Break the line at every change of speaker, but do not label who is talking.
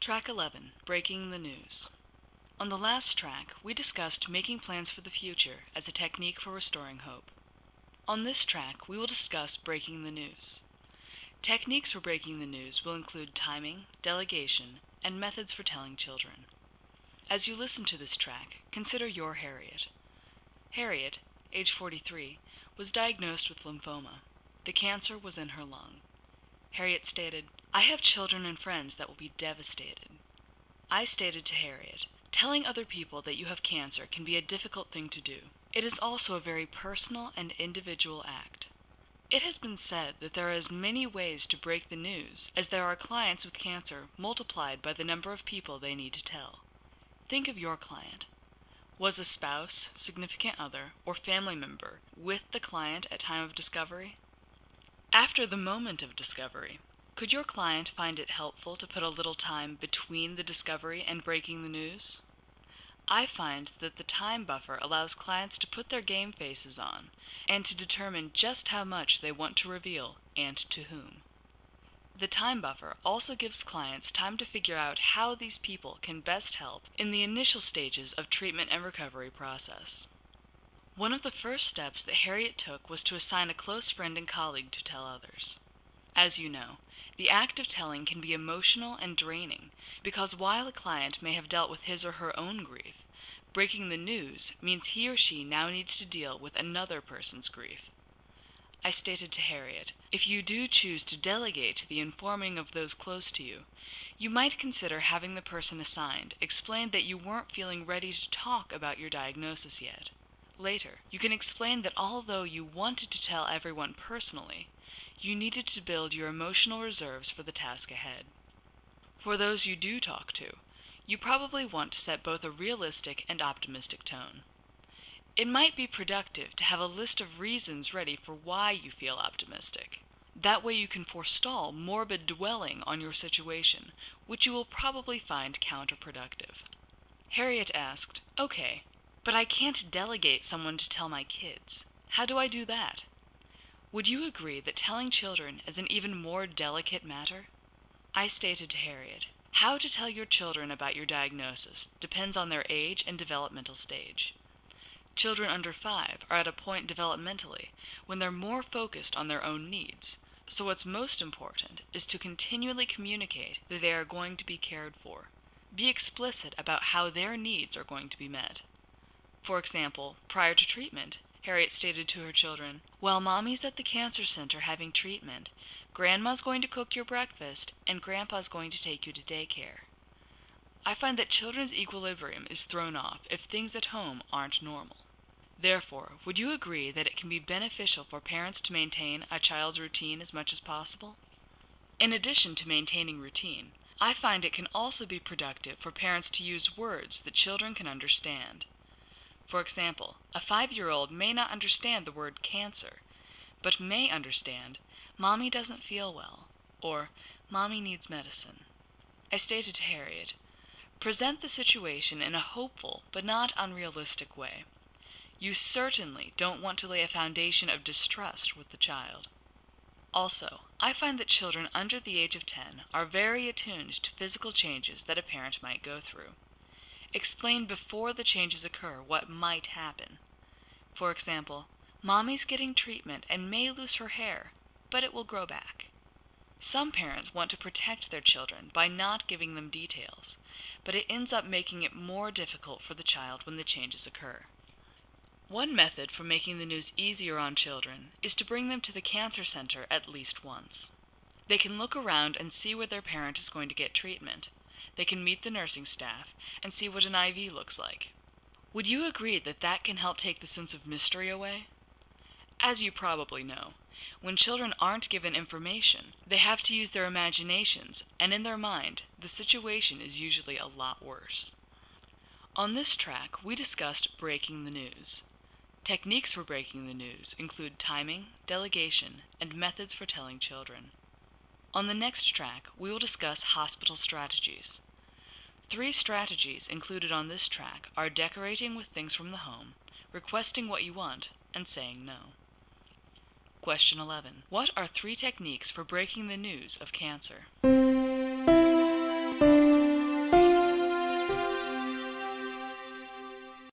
Track 11, Breaking the News. On the last track, we discussed making plans for the future as a technique for restoring hope. On this track, we will discuss breaking the news. Techniques for breaking the news will include timing, delegation, and methods for telling children. As you listen to this track, consider your Harriet. Harriet, age 43, was diagnosed with lymphoma. The cancer was in her lung. Harriet stated, "I have children and friends that will be devastated." I stated to Harriet, "Telling other people that you have cancer can be a difficult thing to do. It is also a very personal and individual act. It has been said that there are as many ways to break the news as there are clients with cancer multiplied by the number of people they need to tell. Think of your client. Was a spouse, significant other, or family member with the client at time of discovery? After the moment of discovery, could your client find it helpful to put a little time between the discovery and breaking the news? I find that the time buffer allows clients to put their game faces on and to determine just how much they want to reveal and to whom. The time buffer also gives clients time to figure out how these people can best help in the initial stages of treatment and recovery process. One of the first steps that Harriet took was to assign a close friend and colleague to tell others. As you know, the act of telling can be emotional and draining because while a client may have dealt with his or her own grief, breaking the news means he or she now needs to deal with another person's grief. I stated to Harriet, "If you do choose to delegate the informing of those close to you, you might consider having the person assigned explain that you weren't feeling ready to talk about your diagnosis yet. Later, you can explain that although you wanted to tell everyone personally, you needed to build your emotional reserves for the task ahead. For those you do talk to, you probably want to set both a realistic and optimistic tone. It might be productive to have a list of reasons ready for why you feel optimistic. That way you can forestall morbid dwelling on your situation, which you will probably find counterproductive." Harriet asked, "Okay, but I can't delegate someone to tell my kids. How do I do that? Would you agree that telling children is an even more delicate matter?" I stated to Harriet, "How to tell your children about your diagnosis depends on their age and developmental stage. Children under 5 are at a point developmentally when they're more focused on their own needs, so what's most important is to continually communicate that they are going to be cared for. Be explicit about how their needs are going to be met. For example, prior to treatment, Harriet stated to her children, 'While Mommy's at the cancer center having treatment, Grandma's going to cook your breakfast and Grandpa's going to take you to daycare.' I find that children's equilibrium is thrown off if things at home aren't normal. Therefore, would you agree that it can be beneficial for parents to maintain a child's routine as much as possible? In addition to maintaining routine, I find it can also be productive for parents to use words that children can understand. For example, a 5-year-old may not understand the word cancer, but may understand, 'Mommy doesn't feel well,' or 'Mommy needs medicine.'" I stated to Harriet, "Present the situation in a hopeful but not unrealistic way. You certainly don't want to lay a foundation of distrust with the child. Also, I find that children under the age of 10 are very attuned to physical changes that a parent might go through. Explain before the changes occur what might happen. For example, 'Mommy's getting treatment and may lose her hair, but it will grow back.' Some parents want to protect their children by not giving them details, but it ends up making it more difficult for the child when the changes occur. One method for making the news easier on children is to bring them to the cancer center at least once. They can look around and see where their parent is going to get treatment. They can meet the nursing staff and see what an IV looks like. Would you agree that that can help take the sense of mystery away? As you probably know, when children aren't given information, they have to use their imaginations, and in their mind, the situation is usually a lot worse. On this track, we discussed breaking the news. Techniques for breaking the news include timing, delegation, and methods for telling children. On the next track, we will discuss hospital strategies. 3 strategies included on this track are decorating with things from the home, requesting what you want, and saying no. Question 11. What are 3 techniques for breaking the news of cancer?